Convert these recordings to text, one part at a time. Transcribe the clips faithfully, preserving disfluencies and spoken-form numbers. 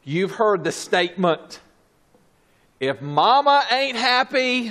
You've heard the statement, if mama ain't happy,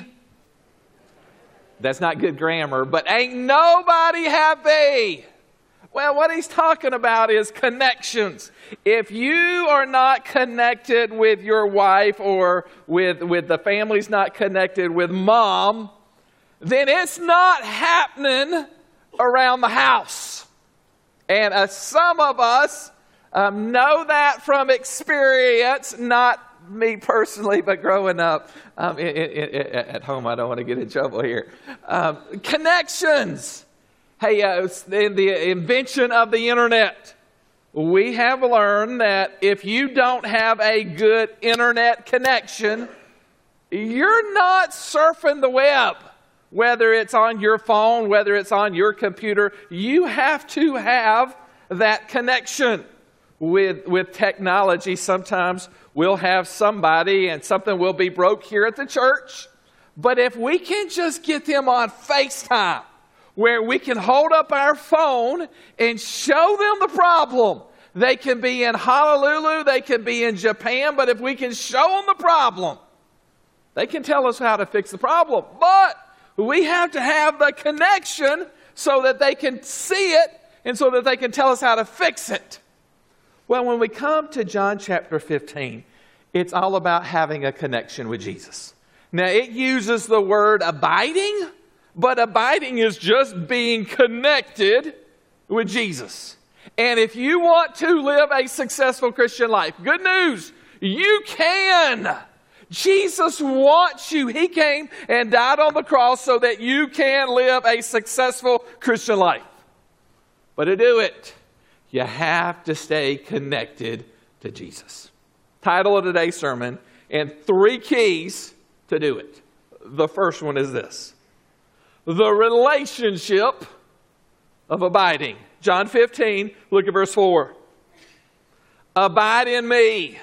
that's not good grammar, but ain't nobody happy. Well, what he's talking about is connections. If you are not connected with your wife or with, with the family's not connected with mom, then it's not happening around the house. And uh, some of us um, know that from experience, not me personally, but growing up um, in, in, in, at home. I don't want to get in trouble here. Um, connections. Hey, uh, in the invention of the internet, we have learned that if you don't have a good internet connection, you're not surfing the web. Whether it's on your phone, whether it's on your computer, you have to have that connection with, with technology. Sometimes we'll have somebody and something will be broke here at the church. But if we can just get them on FaceTime, where we can hold up our phone and show them the problem. They can be in Honolulu, they can be in Japan, but if we can show them the problem, they can tell us how to fix the problem. But we have to have the connection so that they can see it and so that they can tell us how to fix it. Well, when we come to John chapter fifteen, it's all about having a connection with Jesus. Now, it uses the word abiding, but abiding is just being connected with Jesus. And if you want to live a successful Christian life, good news, you can. Jesus wants you. He came and died on the cross so that you can live a successful Christian life. But to do it, you have to stay connected to Jesus. Title of today's sermon, and three keys to do it. The first one is this: the relationship of abiding. John fifteen, look at verse four. Abide in me,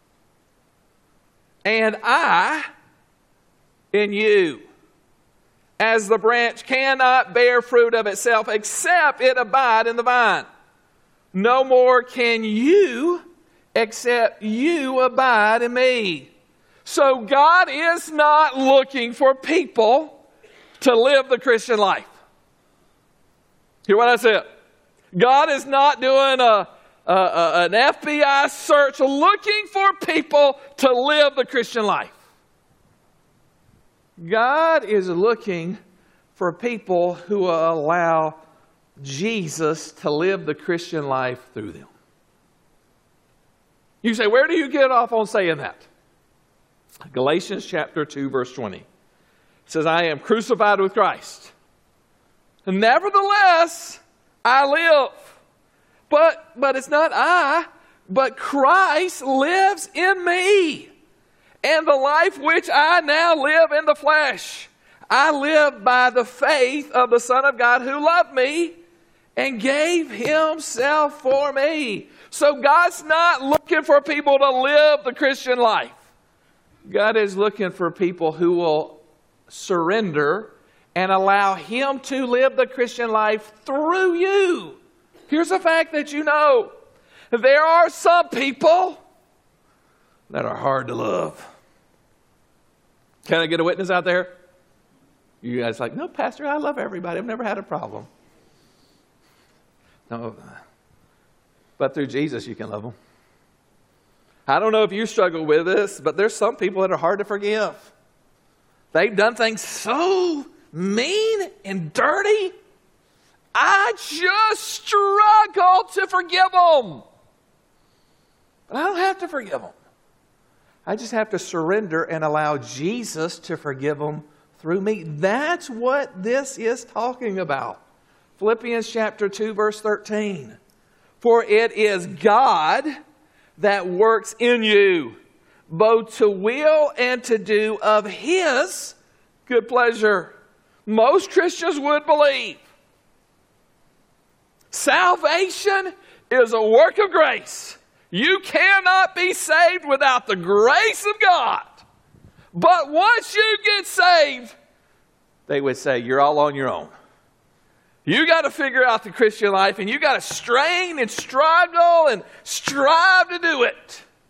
and I in you. As the branch cannot bear fruit of itself except it abide in the vine, no more can you except you abide in me. So God is not looking for people to live the Christian life. Hear what I said? God is not doing a, a, a, an F B I search looking for people to live the Christian life. God is looking for people who will allow Jesus to live the Christian life through them. You say, where do you get off on saying that? Galatians chapter two, verse twenty. It says, I am crucified with Christ. Nevertheless, I live. But, but it's not I, but Christ lives in me. And the life which I now live in the flesh, I live by the faith of the Son of God who loved me and gave himself for me. So God's not looking for people to live the Christian life. God is looking for people who will surrender and allow him to live the Christian life through you. Here's a fact that you know. There are some people that are hard to love. Can I get a witness out there? You guys are like, no, Pastor, I love everybody. I've never had a problem. No, but through Jesus you can love them. I don't know if you struggle with this, but there's some people that are hard to forgive. They've done things so mean and dirty. I just struggle to forgive them. But I don't have to forgive them. I just have to surrender and allow Jesus to forgive them through me. That's what this is talking about. Philippians chapter two, verse thirteen. For it is God that works in you, both to will and to do of his good pleasure. Most Christians would believe salvation is a work of grace. You cannot be saved without the grace of God. But once you get saved, they would say, you're all on your own. You got to figure out the Christian life, and you got to strain and struggle and strive to do it. And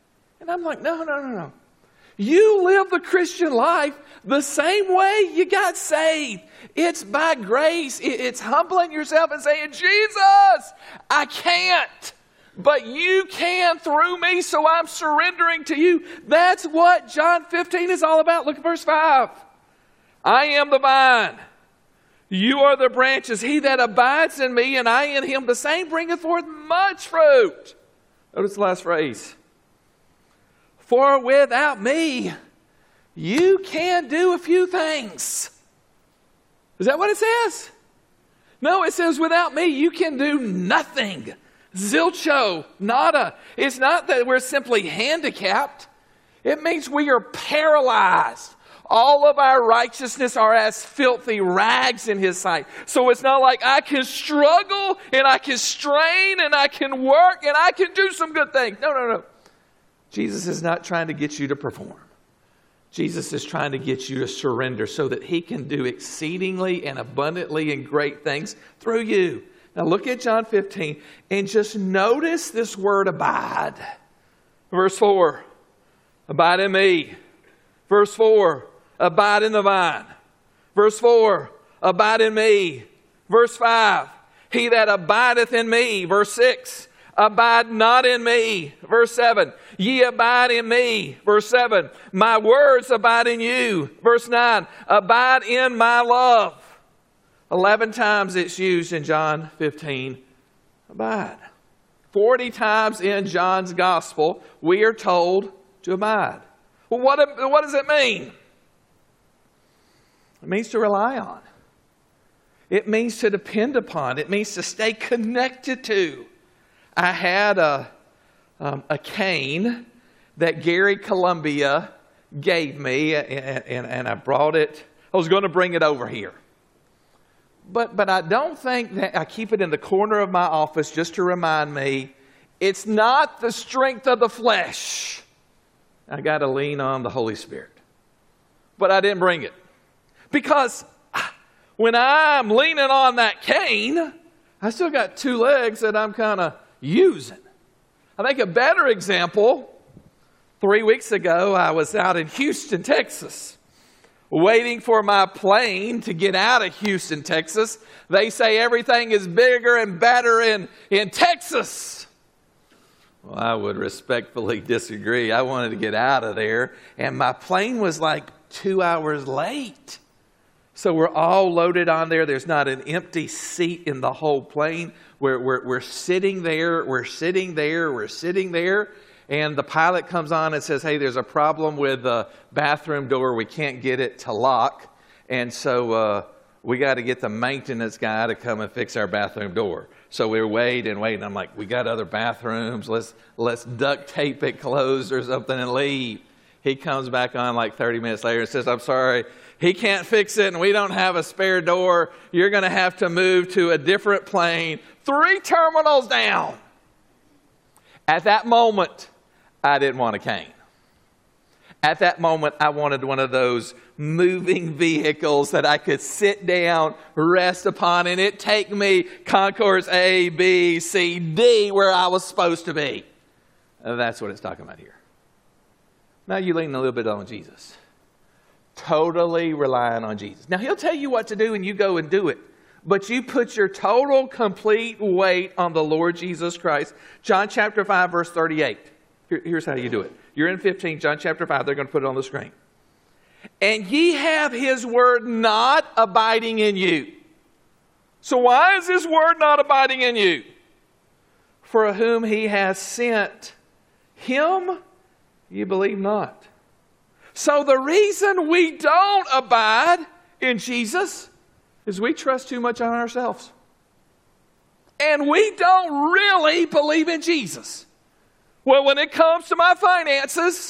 And I'm like, no, no, no, no. You live the Christian life the same way you got saved. It's by grace. It's humbling yourself and saying, Jesus, I can't, but you can through me, so I'm surrendering to you. That's what John fifteen is all about. Look at verse five. I am the vine. You are the branches. He that abides in me and I in him, the same bringeth forth much fruit. Notice the last phrase. For without me, you can do a few things. Is that what it says? No, it says without me, you can do nothing. Zilcho, nada. It's not that we're simply handicapped. It means we are paralyzed. All of our righteousness are as filthy rags in his sight. So it's not like I can struggle and I can strain and I can work and I can do some good things. No, no, no. Jesus is not trying to get you to perform. Jesus is trying to get you to surrender so that he can do exceedingly and abundantly and great things through you. Now look at John fifteen and just notice this word abide. Verse four, abide in me. Verse four, abide in the vine. Verse four, abide in me. Verse five, he that abideth in me. Verse six, abide not in me. Verse seven, ye abide in me. Verse seven, my words abide in you. Verse nine, abide in my love. Eleven times it's used in John fifteen, abide. Forty times in John's gospel, we are told to abide. Well, what, what does it mean? It means to rely on. It means to depend upon. It means to stay connected to. I had a, um, a cane that Gary Columbia gave me, and, and, and I brought it. I was going to bring it over here. But, but I don't think that I keep it in the corner of my office just to remind me it's not the strength of the flesh. I got to lean on the Holy Spirit. But I didn't bring it. Because when I'm leaning on that cane, I still got two legs that I'm kind of using. I think a better example, three weeks ago, I was out in Houston, Texas, waiting for my plane to get out of Houston, Texas. They say everything is bigger and better in, in Texas. Well, I would respectfully disagree. I wanted to get out of there, and my plane was like two hours late. So we're all loaded on there. There's not an empty seat in the whole plane. We're, we're, we're sitting there, we're sitting there, we're sitting there. And the pilot comes on and says, hey, there's a problem with the bathroom door. We can't get it to lock. And so uh, we got to get the maintenance guy to come and fix our bathroom door. So we're waiting and waiting. I'm like, we got other bathrooms. Let's, let's duct tape it closed or something and leave. He comes back on like thirty minutes later and says, I'm sorry, he can't fix it and we don't have a spare door. You're going to have to move to a different plane, three terminals down. At that moment, I didn't want a cane. At that moment, I wanted one of those moving vehicles that I could sit down, rest upon, and it take me concourse A, B, C, D, where I was supposed to be. And that's what it's talking about here. Now you lean a little bit on Jesus. Totally relying on Jesus. Now he'll tell you what to do and you go and do it. But you put your total, complete weight on the Lord Jesus Christ. John chapter five, verse thirty-eight. Here, here's how you do it. You're in fifteen, John chapter five. They're going to put it on the screen. And ye have his word not abiding in you. So why is his word not abiding in you? For whom he has sent, him you believe not. So the reason we don't abide in Jesus is we trust too much on ourselves. And we don't really believe in Jesus. Well, when it comes to my finances,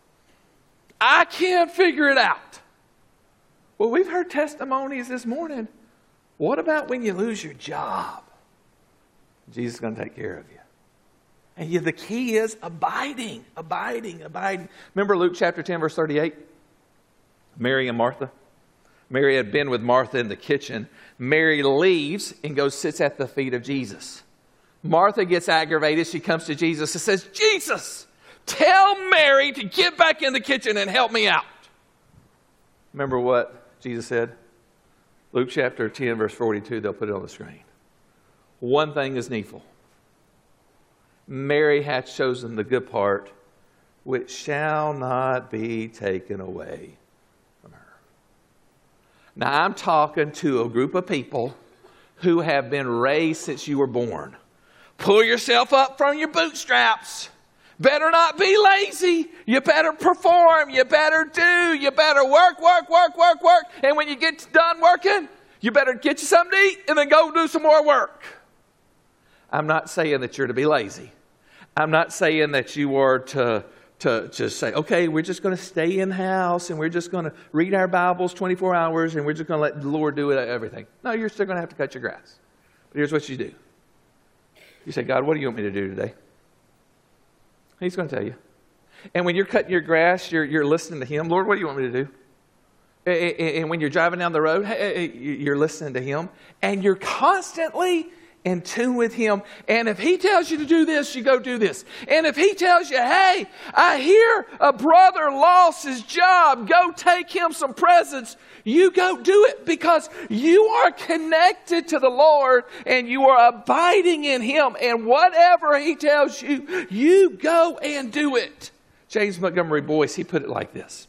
I can't figure it out. Well, we've heard testimonies this morning. What about when you lose your job? Jesus is going to take care of you. And you, the key is abiding, abiding, abiding. Remember Luke chapter ten, verse thirty-eight? Mary and Martha. Mary had been with Martha in the kitchen. Mary leaves and goes sits at the feet of Jesus. Martha gets aggravated. She comes to Jesus and says, Jesus, Tell Mary to get back in the kitchen and help me out. Remember what Jesus said? Luke chapter ten, verse forty-two, they'll put it on the screen. One thing is needful. Mary hath chosen the good part, which shall not be taken away from her. Now, I'm talking to a group of people who have been raised since you were born. Pull yourself up from your bootstraps. Better not be lazy. You better perform. You better do. You better work, work, work, work, work. And when you get done working, you better get you something to eat and then go do some more work. I'm not saying that you're to be lazy. I'm not saying that you are to, to just say, okay, we're just going to stay in house and we're just going to read our Bibles twenty-four hours and we're just going to let the Lord do everything. No, you're still going to have to cut your grass. But here's what you do. You say, God, what do you want me to do today? He's going to tell you. And when you're cutting your grass, you're, you're listening to Him. Lord, what do you want me to do? And when you're driving down the road, you're listening to Him. And you're constantly in tune with Him. And if He tells you to do this, you go do this. And if He tells you, hey, I hear a brother lost his job, go take him some presents, you go do it, because you are connected to the Lord and you are abiding in Him. And whatever He tells you, you go and do it. James Montgomery Boyce, he put it like this.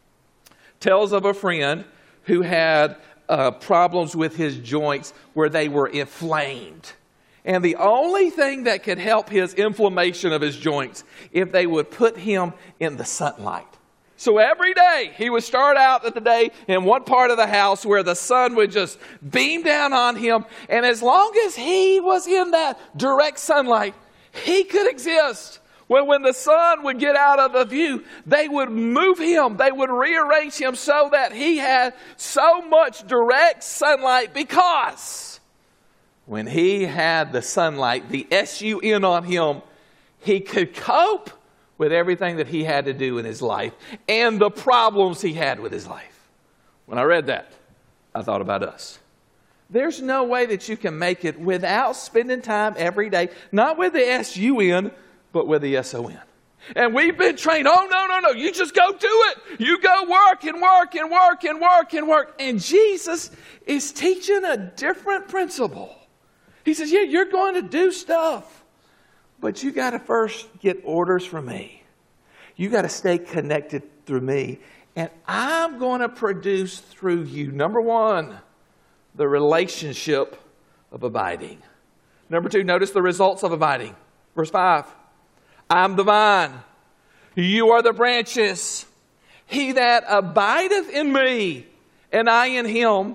Tells of a friend who had Uh, problems with his joints where they were inflamed. And the only thing that could help his inflammation of his joints, if they would put him in the sunlight. So every day he would start out at the day in one part of the house where the sun would just beam down on him. And as long as he was in that direct sunlight, he could exist. Well, when the sun would get out of the view, they would move him. They would rearrange him so that he had so much direct sunlight, because when he had the sunlight, the S U N on him, he could cope with everything that he had to do in his life and the problems he had with his life. When I read that, I thought about us. There's no way that you can make it without spending time every day, not with the S U N, but with the S O N. And we've been trained, oh, no, no, no, you just go do it. You go work and work and work and work and work. And Jesus is teaching a different principle. He says, yeah, you're going to do stuff, but you got to first get orders from me. You got to stay connected through me. And I'm going to produce through you, number one, the relationship of abiding. Number two, notice the results of abiding. Verse five. I'm the vine, you are the branches. He that abideth in me, and I in him,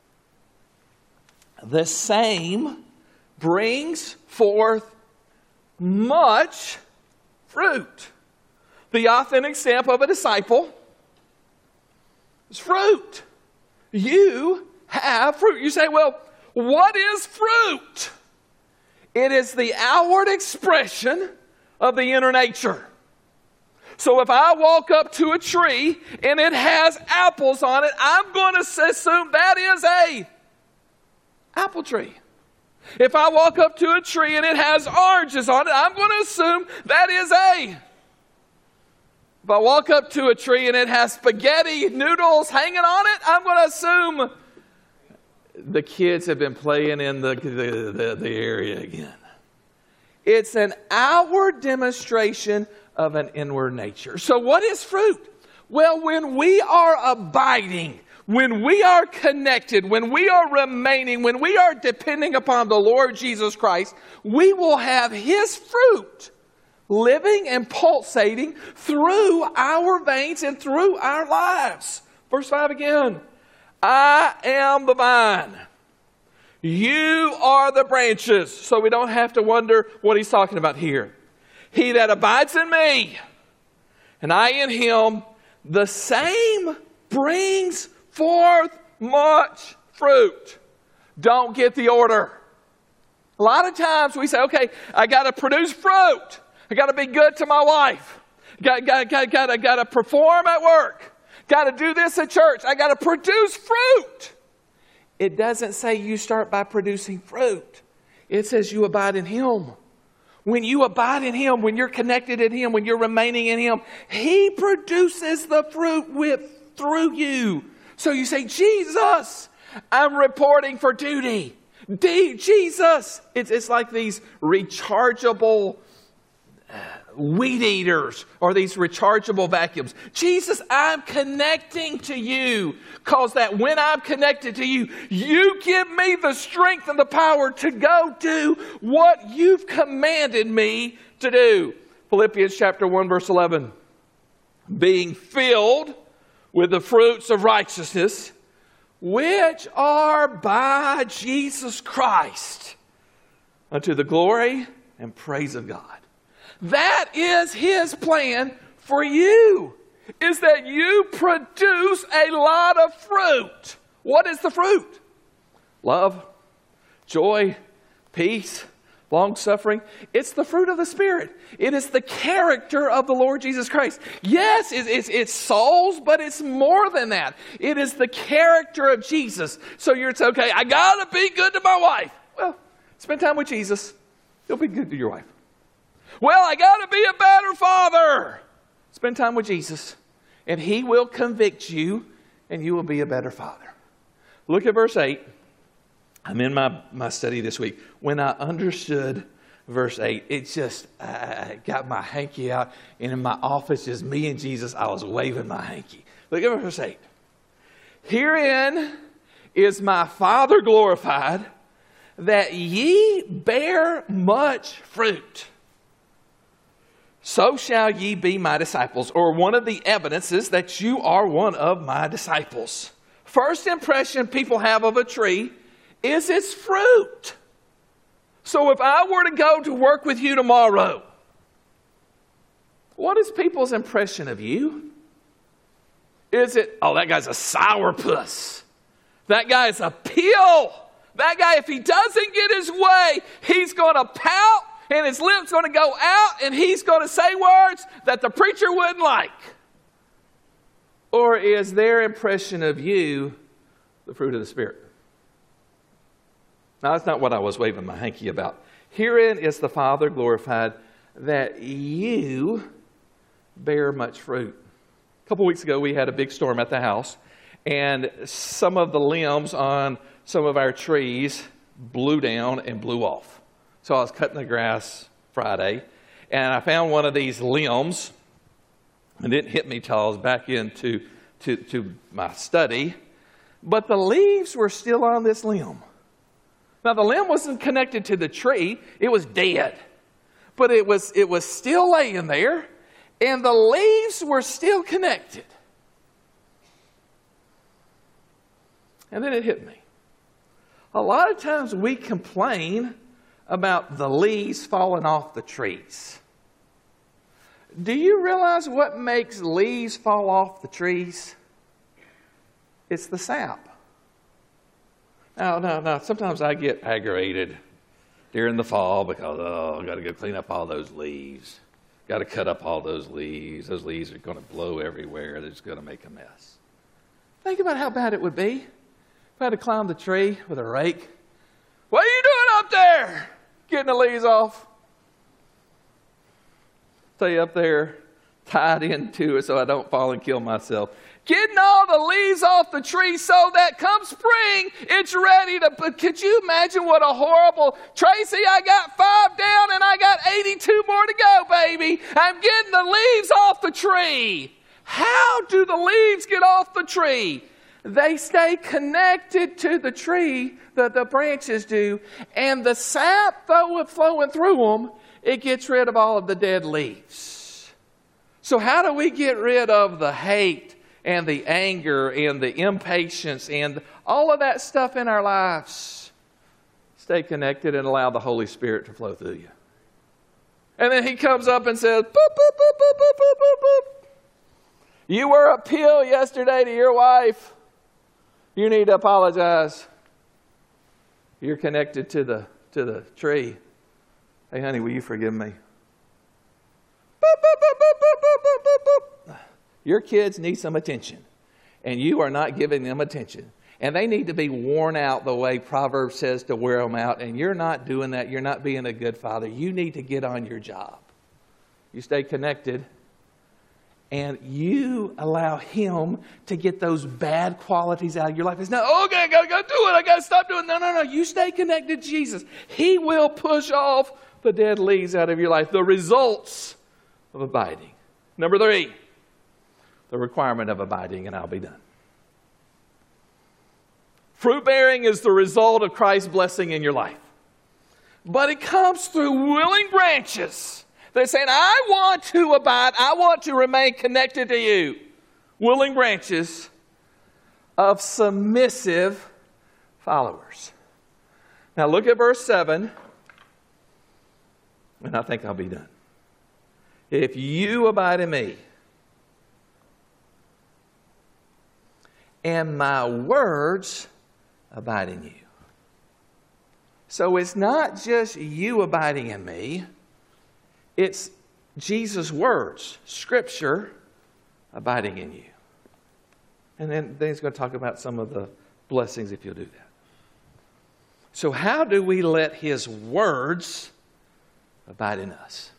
the same brings forth much fruit. The authentic stamp of a disciple is fruit. You have fruit. You say, well, what is fruit? It is the outward expression of the inner nature. So if I walk up to a tree and it has apples on it, I'm going to assume that is a apple tree. If I walk up to a tree and it has oranges on it, I'm going to assume that is a. If I walk up to a tree and it has spaghetti noodles hanging on it, I'm going to assume the kids have been playing in the, the, the, the area again. It's an outward demonstration of an inward nature. So what is fruit? Well, when we are abiding, when we are connected, when we are remaining, when we are depending upon the Lord Jesus Christ, we will have His fruit living and pulsating through our veins and through our lives. Verse five again. I am the vine. You are the branches. So we don't have to wonder what he's talking about here. He that abides in me, and I in him, the same brings forth much fruit. Don't get the order. A lot of times we say, okay, I got to produce fruit. I got to be good to my wife. Got, got, got, got, got to perform at work. Got to do this at church. I got to produce fruit. It doesn't say you start by producing fruit. It says you abide in Him. When you abide in Him, when you're connected in Him, when you're remaining in Him, He produces the fruit with through you. So you say, Jesus, I'm reporting for duty. D, Jesus. It's, it's like these rechargeable weed eaters or these rechargeable vacuums. Jesus, I'm connecting to you, because that when I'm connected to you, you give me the strength and the power to go do what you've commanded me to do. Philippians chapter one, verse eleven. Being filled with the fruits of righteousness, which are by Jesus Christ, unto the glory and praise of God. That is His plan for you, is that you produce a lot of fruit. What is the fruit? Love, joy, peace, long-suffering. It's the fruit of the Spirit. It is the character of the Lord Jesus Christ. Yes, it's, it's, it's souls, but it's more than that. It is the character of Jesus. So you're, it's okay, I got to be good to my wife. Well, spend time with Jesus. You'll be good to your wife. Well, I got to be a better father. Spend time with Jesus, and He will convict you, and you will be a better father. Look at verse eight. I'm in my, my study this week. When I understood verse eight, it just, I got my hanky out, and in my office, just me and Jesus, I was waving my hanky. Look at verse eight. Herein is my Father glorified, that ye bear much fruit. So shall ye be my disciples. Or one of the evidences that you are one of my disciples. First impression people have of a tree is its fruit. So if I were to go to work with you tomorrow, what is people's impression of you? Is it, oh, that guy's a sourpuss. That guy's a peel. That guy, if he doesn't get his way, he's going to pout, and his lips going to go out, and he's going to say words that the preacher wouldn't like. Or is their impression of you the fruit of the Spirit? Now, that's not what I was waving my hanky about. Herein is the Father glorified, that you bear much fruit. A couple weeks ago, we had a big storm at the house, and some of the limbs on some of our trees blew down and blew off. So I was cutting the grass Friday, and I found one of these limbs. It didn't hit me till I was back into to, to my study. But the leaves were still on this limb. Now, the limb wasn't connected to the tree. It was dead. But it was, it was still laying there, and the leaves were still connected. And then it hit me. A lot of times we complain about the leaves falling off the trees. Do you realize what makes leaves fall off the trees? It's the sap. Now, now, now, sometimes I get aggravated during the fall because, oh, I've got to go clean up all those leaves. Got to cut up all those leaves. Those leaves are going to blow everywhere. They're just going to make a mess. Think about how bad it would be if I had to climb the tree with a rake. What are you doing up there? Getting the leaves off. Stay up there, tied into it so I don't fall and kill myself. Getting all the leaves off the tree so that come spring, it's ready to... But could you imagine what a horrible... Tracy, I got five down and I got eighty-two more to go, baby. I'm getting the leaves off the tree. How do the leaves get off the tree? They stay connected to the tree, the, the branches do, and the sap, though flowing through them, it gets rid of all of the dead leaves. So how do we get rid of the hate and the anger and the impatience and all of that stuff in our lives? Stay connected and allow the Holy Spirit to flow through you. And then He comes up and says, boop, boop, boop, boop, boop, boop, boop, boop. You were a pill yesterday to your wife. You need to apologize. You're connected to the to the tree. Hey, honey, will you forgive me? Boop, boop, boop, boop, boop, boop, boop, boop. Your kids need some attention, and you are not giving them attention. And they need to be worn out the way Proverbs says to wear them out. And you're not doing that. You're not being a good father. You need to get on your job. You stay connected. And you allow him to get those bad qualities out of your life. It's not, oh, okay, I got to go do it. I got to stop doing it. No, no, no. You stay connected to Jesus. He will push off the dead leaves out of your life. The results of abiding. Number three, the requirement of abiding, and I'll be done. Fruit bearing is the result of Christ's blessing in your life. But it comes through willing branches. They're saying, I want to abide. I want to remain connected to you. Willing branches of submissive followers. Now look at verse seven. And I think I'll be done. If you abide in me, and my words abide in you. So it's not just you abiding in me. It's Jesus' words, Scripture, abiding in you. And then, then he's going to talk about some of the blessings if you'll do that. So how do we let his words abide in us?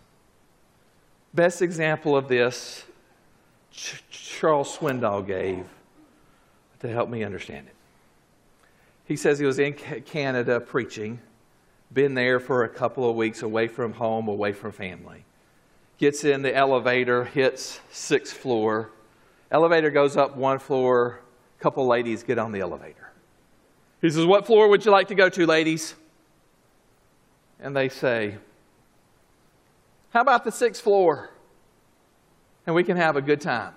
Best example of this, Ch- Charles Swindoll gave to help me understand it. He says he was in Canada preaching, been there for a couple of weeks, away from home, away from family. Gets in the elevator, hits sixth floor. Elevator goes up one floor. A couple of ladies get on the elevator. He says, what floor would you like to go to, ladies? And they say, how about the sixth floor? And we can have a good time.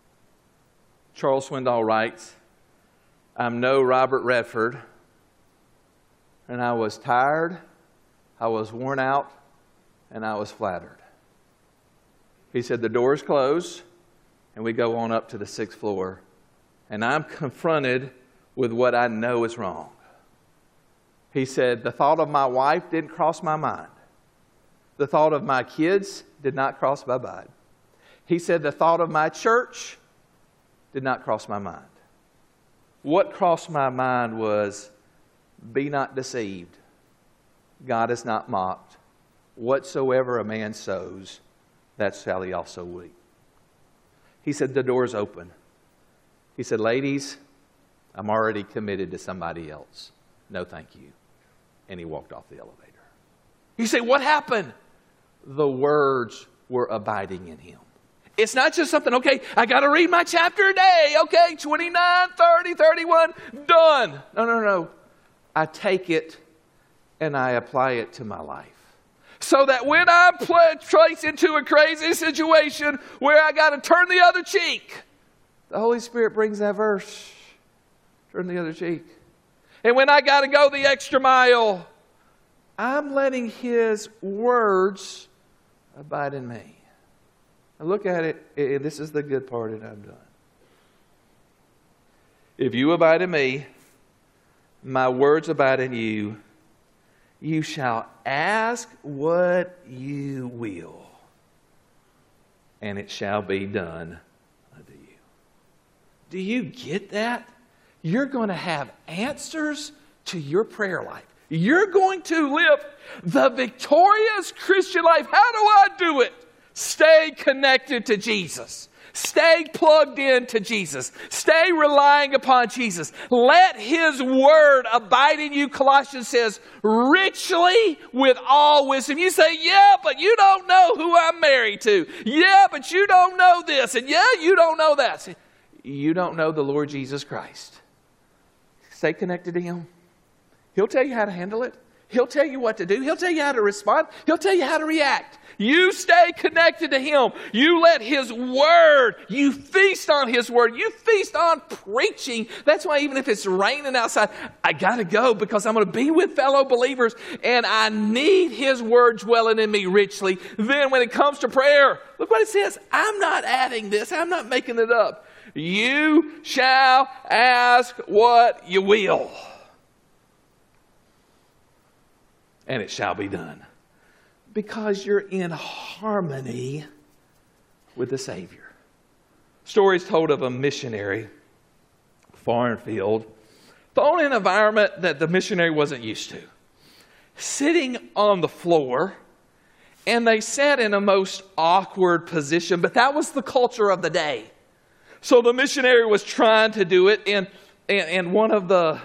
Charles Swindoll writes, I'm no Robert Redford, and I was tired, I was worn out, and I was flattered. He said, the doors close, and we go on up to the sixth floor, and I'm confronted with what I know is wrong. He said, the thought of my wife didn't cross my mind. The thought of my kids did not cross my mind. He said, the thought of my church did not cross my mind. What crossed my mind was, be not deceived. God is not mocked. Whatsoever a man sows, that shall he also reap. He said, the door's open. He said, ladies, I'm already committed to somebody else. No, thank you. And he walked off the elevator. You say, what happened? The words were abiding in him. It's not just something, okay, I got to read my chapter a day. Okay, twenty-nine, thirty, thirty-one, done. No, no, no. I take it and I apply it to my life. So that when I'm placed into a crazy situation where I got to turn the other cheek, the Holy Spirit brings that verse. Turn the other cheek. And when I got to go the extra mile, I'm letting his words abide in me. Now look at it. This is the good part, and I'm done. If you abide in me, my words abide in you, you shall ask what you will, and it shall be done unto you. Do you get that? You're going to have answers to your prayer life. You're going to live the victorious Christian life. How do I do it? Stay connected to Jesus. Stay plugged in to Jesus. Stay relying upon Jesus. Let his word abide in you, Colossians says, richly with all wisdom. You say, yeah, but you don't know who I'm married to. Yeah, but you don't know this. And yeah, you don't know that. See, you don't know the Lord Jesus Christ. Stay connected to him. He'll tell you how to handle it. He'll tell you what to do. He'll tell you how to respond. He'll tell you how to react. You stay connected to him. You let his word, you feast on his word. You feast on preaching. That's why even if it's raining outside, I got to go because I'm going to be with fellow believers and I need his word dwelling in me richly. Then when it comes to prayer, look what it says. I'm not adding this. I'm not making it up. You shall ask what you will, and it shall be done. Because you're in harmony with the Savior. Stories told of a missionary, foreign field, thrown in an environment that the missionary wasn't used to, sitting on the floor, and they sat in a most awkward position, but that was the culture of the day. So the missionary was trying to do it, and, and, and one of the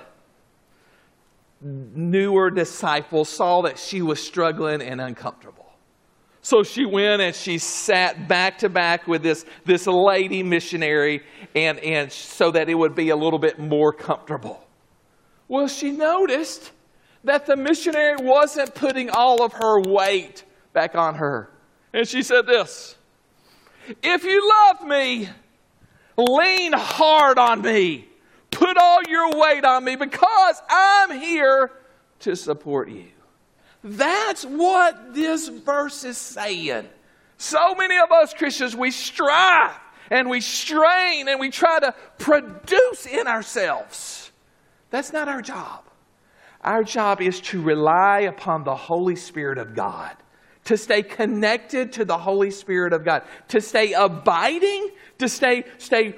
newer disciples saw that she was struggling and uncomfortable. So she went and she sat back to back with this, this lady missionary, and, and so that it would be a little bit more comfortable. Well, she noticed that the missionary wasn't putting all of her weight back on her. And she said this, "If you love me, lean hard on me. Put all your weight on me because I'm here to support you." That's what this verse is saying. So many of us Christians, we strive and we strain and we try to produce in ourselves. That's not our job. Our job is to rely upon the Holy Spirit of God, to stay connected to the Holy Spirit of God, to stay abiding, to stay, stay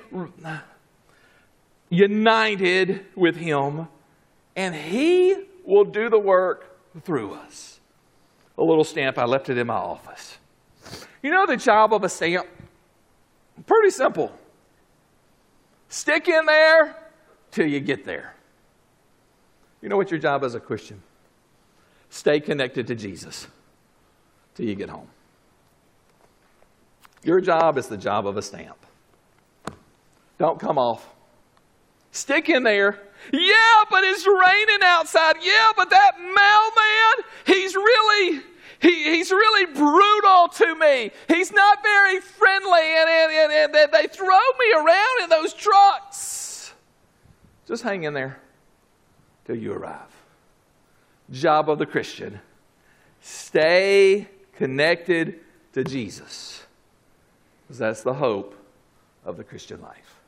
united with Him, and He will do the work through us. A little stamp, I left it in my office. You know the job of a stamp? Pretty simple. Stick in there till you get there. You know what your job as a Christian? Stay connected to Jesus till you get home. Your job is the job of a stamp. Don't come off. Stick in there. Yeah, but it's raining outside. Yeah, but that mailman, he's really, he, he's really brutal to me. He's not very friendly, and, and, and, and they throw me around in those trucks. Just hang in there till you arrive. Job of the Christian. Stay connected to Jesus, because that's the hope of the Christian life.